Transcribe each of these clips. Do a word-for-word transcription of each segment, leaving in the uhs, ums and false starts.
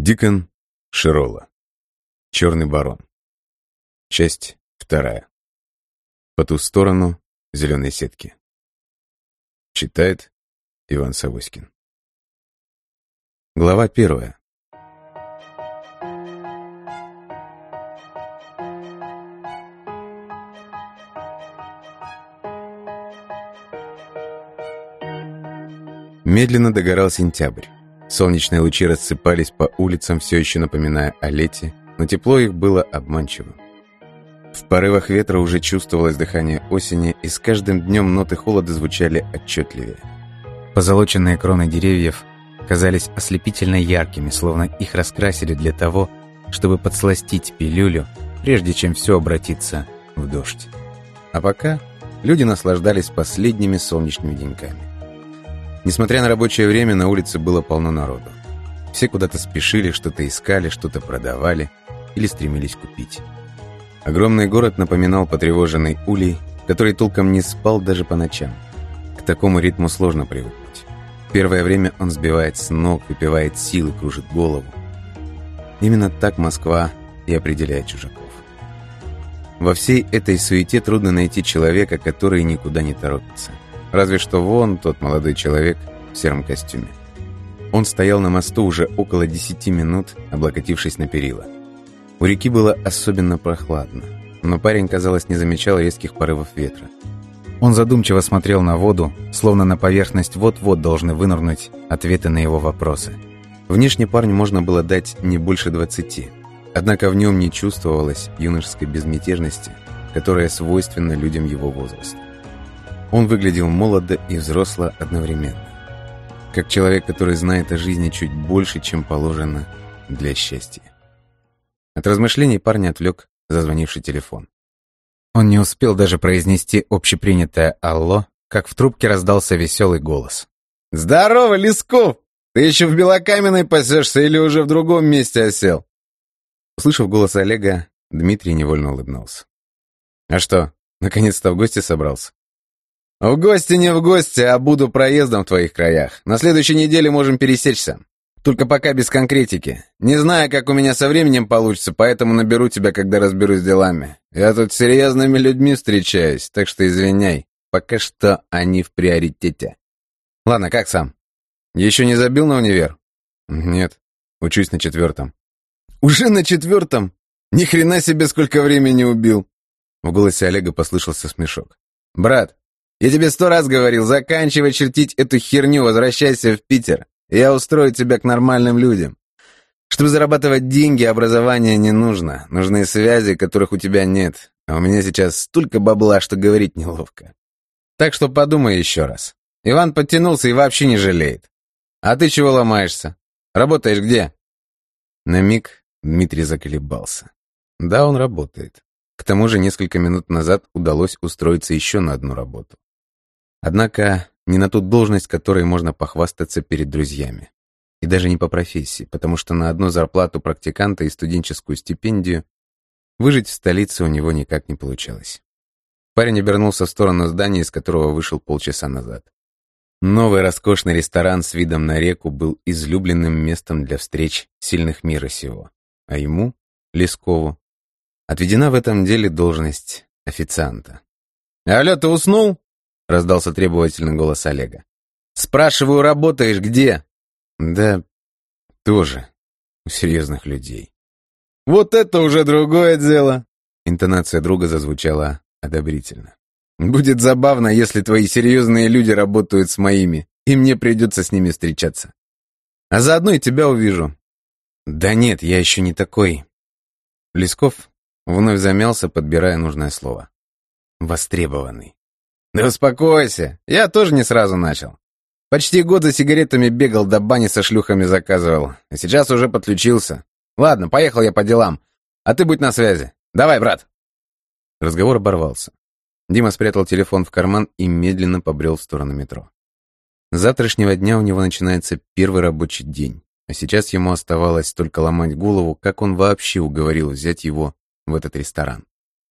Дикон Широла. Черный барон. Часть вторая. По ту сторону зеленой сетки. Читает Иван Савоськин. Глава первая. Медленно догорал сентябрь. Солнечные лучи рассыпались по улицам, все еще напоминая о лете, но тепло их было обманчивым. В порывах ветра уже чувствовалось дыхание осени, и с каждым днем ноты холода звучали отчетливее. Позолоченные кроны деревьев казались ослепительно яркими, словно их раскрасили для того, чтобы подсластить пилюлю, прежде чем все обратится в дождь. А пока люди наслаждались последними солнечными деньками. Несмотря на рабочее время, на улице было полно народу. Все куда-то спешили, что-то искали, что-то продавали или стремились купить. Огромный город напоминал потревоженный улей, который толком не спал даже по ночам. К такому ритму сложно привыкнуть. Первое время он сбивает с ног, выпивает силы, кружит голову. Именно так Москва и определяет чужаков. Во всей этой суете трудно найти человека, который никуда не торопится. Разве что вон тот молодой человек в сером костюме. Он стоял на мосту уже около десяти минут, облокотившись на перила. У реки было особенно прохладно, но парень, казалось, не замечал резких порывов ветра. Он задумчиво смотрел на воду, словно на поверхность вот-вот должны вынырнуть ответы на его вопросы. Внешне парню можно было дать не больше двадцати, однако в нем не чувствовалось юношеской безмятежности, которая свойственна людям его возраста. Он выглядел молодо и взросло одновременно, как человек, который знает о жизни чуть больше, чем положено для счастья. От размышлений парня отвлек зазвонивший телефон. Он не успел даже произнести общепринятое «Алло», как в трубке раздался веселый голос. «Здорово, Лесков! Ты еще в Белокаменной пасешься или уже в другом месте осел?» Услышав голос Олега, Дмитрий невольно улыбнулся. «А что, наконец-то в гости собрался?» «В гости не в гости, а буду проездом в твоих краях. На следующей неделе можем пересечься. Только пока без конкретики. Не знаю, как у меня со временем получится, поэтому наберу тебя, когда разберусь с делами. Я тут с серьезными людьми встречаюсь, так что извиняй. Пока что они в приоритете. Ладно, как сам? Еще не забил на универ?» «Нет, учусь на четвертом». «Уже на четвертом? Ни хрена себе, сколько времени убил!» В голосе Олега послышался смешок. «Брат, я тебе сто раз говорил, заканчивай чертить эту херню, возвращайся в Питер. Я устрою тебя к нормальным людям. Чтобы зарабатывать деньги, образование не нужно. Нужны связи, которых у тебя нет. А у меня сейчас столько бабла, что говорить неловко. Так что подумай еще раз. Иван подтянулся и вообще не жалеет. А ты чего ломаешься? Работаешь где?» На миг Дмитрий заколебался. Да, он работает. К тому же несколько минут назад удалось устроиться еще на одну работу. Однако не на ту должность, которой можно похвастаться перед друзьями. И даже не по профессии, потому что на одну зарплату практиканта и студенческую стипендию выжить в столице у него никак не получалось. Парень обернулся в сторону здания, из которого вышел полчаса назад. Новый роскошный ресторан с видом на реку был излюбленным местом для встреч сильных мира сего. А ему, Лескову, отведена в этом деле должность официанта. «Алло, ты уснул?» — раздался требовательный голос Олега. «Спрашиваю, работаешь где?» «Да, тоже у серьезных людей». «Вот это уже другое дело!» Интонация друга зазвучала одобрительно. «Будет забавно, если твои серьезные люди работают с моими, и мне придется с ними встречаться. А заодно и тебя увижу». «Да нет, я еще не такой». Лесков вновь замялся, подбирая нужное слово. «Востребованный». «Да успокойся, я тоже не сразу начал. Почти год за сигаретами бегал, до бани со шлюхами заказывал, а сейчас уже подключился. Ладно, поехал я по делам, а ты будь на связи. Давай, брат». Разговор оборвался. Дима спрятал телефон в карман и медленно побрел в сторону метро. С завтрашнего дня у него начинается первый рабочий день, а сейчас ему оставалось только ломать голову, как он вообще уговорил взять его в этот ресторан.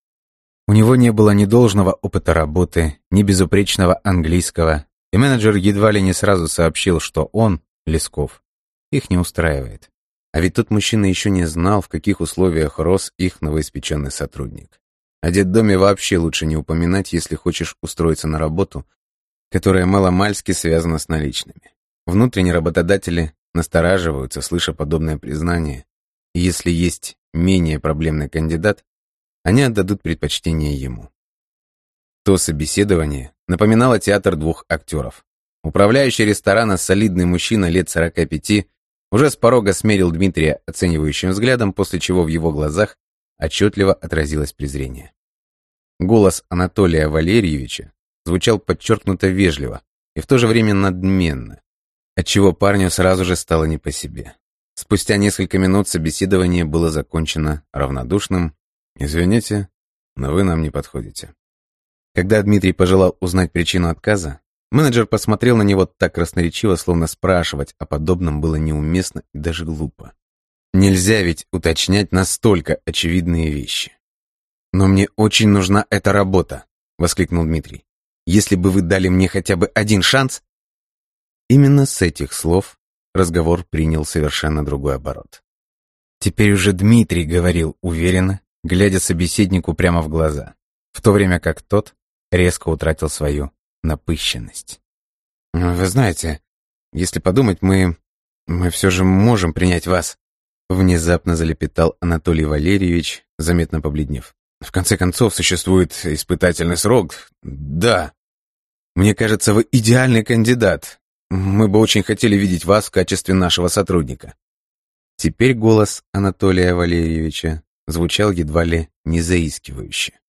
У него не было ни должного опыта работы, ни безупречного английского, и менеджер едва ли не сразу сообщил, что он, Лесков, их не устраивает. А ведь тот мужчина еще не знал, в каких условиях рос их новоиспеченный сотрудник. О детдоме вообще лучше не упоминать, если хочешь устроиться на работу, которая маломальски связана с наличными. Внутренние работодатели настораживаются, слыша подобное признание, и если есть менее проблемный кандидат, они отдадут предпочтение ему. То собеседование напоминало театр двух актеров. Управляющий ресторана, солидный мужчина лет сорока пяти, уже с порога смерил Дмитрия оценивающим взглядом, после чего в его глазах отчетливо отразилось презрение. Голос Анатолия Валерьевича звучал подчеркнуто вежливо и в то же время надменно, отчего парню сразу же стало не по себе. Спустя несколько минут собеседование было закончено равнодушным «Извините, но вы нам не подходите». Когда Дмитрий пожелал узнать причину отказа, менеджер посмотрел на него так красноречиво, словно спрашивать о подобном было неуместно и даже глупо. Нельзя ведь уточнять настолько очевидные вещи. «Но мне очень нужна эта работа», — воскликнул Дмитрий. «Если бы вы дали мне хотя бы один шанс...» Именно с этих слов разговор принял совершенно другой оборот. Теперь уже Дмитрий говорил уверенно, глядя собеседнику прямо в глаза, в то время как тот резко утратил свою напыщенность. «Вы знаете, если подумать, мы... мы все же можем принять вас», внезапно залепетал Анатолий Валерьевич, заметно побледнев. «В конце концов, существует испытательный срок. Да. Мне кажется, вы идеальный кандидат. Мы бы очень хотели видеть вас в качестве нашего сотрудника». Теперь голос Анатолия Валерьевича звучал едва ли не заискивающе.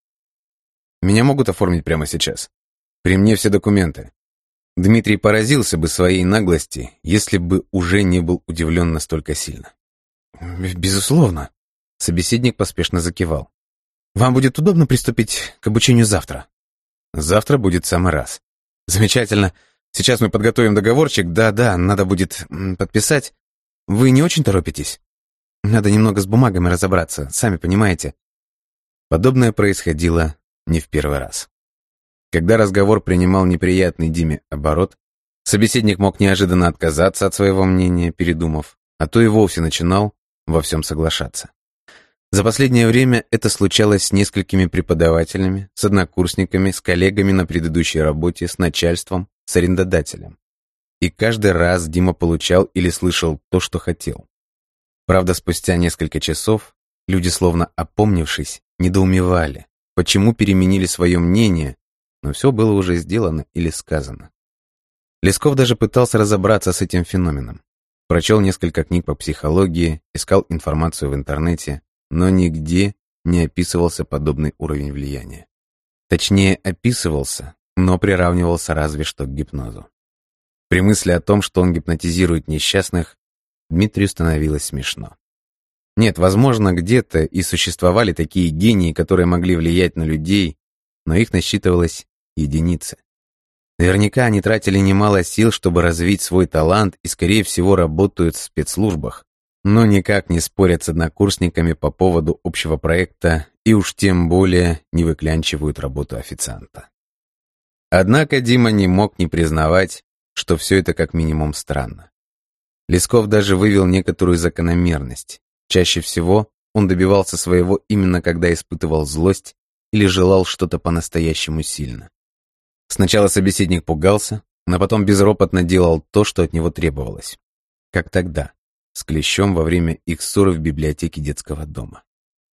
«Меня могут оформить прямо сейчас? При мне все документы». Дмитрий поразился бы своей наглости, если бы уже не был удивлен настолько сильно. «Безусловно», — собеседник поспешно закивал. «Вам будет удобно приступить к обучению завтра?» «Завтра будет в самый раз». «Замечательно. Сейчас мы подготовим договорчик. Да-да, надо будет подписать. Вы не очень торопитесь? Надо немного с бумагами разобраться, сами понимаете». Подобное происходило не в первый раз. Когда разговор принимал неприятный Диме оборот, собеседник мог неожиданно отказаться от своего мнения, передумав, а то и вовсе начинал во всем соглашаться. За последнее время это случалось с несколькими преподавателями, с однокурсниками, с коллегами на предыдущей работе, с начальством, с арендодателем. И каждый раз Дима получал или слышал то, что хотел. Правда, спустя несколько часов люди, словно опомнившись, недоумевали, почему переменили свое мнение, но все было уже сделано или сказано. Лесков даже пытался разобраться с этим феноменом. Прочел несколько книг по психологии, искал информацию в интернете, но нигде не описывался подобный уровень влияния. Точнее, описывался, но приравнивался разве что к гипнозу. При мысли о том, что он гипнотизирует несчастных, Дмитрию становилось смешно. Нет, возможно, где-то и существовали такие гении, которые могли влиять на людей, но их насчитывалось единицы. Наверняка они тратили немало сил, чтобы развить свой талант и, скорее всего, работают в спецслужбах, но никак не спорят с однокурсниками по поводу общего проекта и уж тем более не выклянчивают работу официанта. Однако Дима не мог не признавать, что все это как минимум странно. Лесков даже вывел некоторую закономерность. Чаще всего он добивался своего именно когда испытывал злость или желал что-то по-настоящему сильно. Сначала собеседник пугался, но потом безропотно делал то, что от него требовалось. Как тогда, с Клещом во время их ссоры в библиотеке детского дома.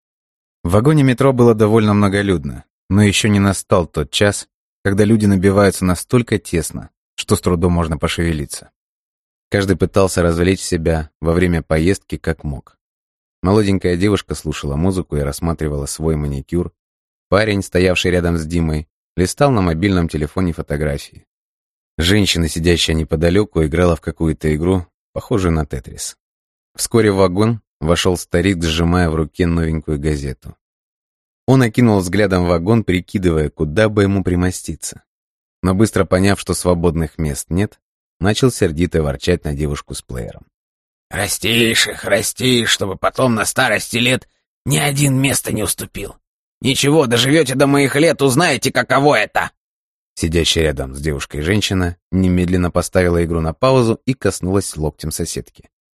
В вагоне метро было довольно многолюдно, но еще не настал тот час, когда люди набиваются настолько тесно, что с трудом можно пошевелиться. Каждый пытался развлечь себя во время поездки как мог. Молоденькая девушка слушала музыку и рассматривала свой маникюр. Парень, стоявший рядом с Димой, листал на мобильном телефоне фотографии. Женщина, сидящая неподалеку, играла в какую-то игру, похожую на Тетрис. Вскоре в вагон вошел старик, сжимая в руке новенькую газету. Он окинул взглядом вагон, прикидывая, куда бы ему примоститься. Но быстро поняв, что свободных мест нет, начал сердито ворчать на девушку с плеером. «Растишь их, растишь, чтобы потом на старости лет ни один место не уступил. Ничего, доживете до моих лет, узнаете, каково это!» Сидящая рядом с девушкой женщина немедленно поставила игру на паузу и коснулась локтем соседки.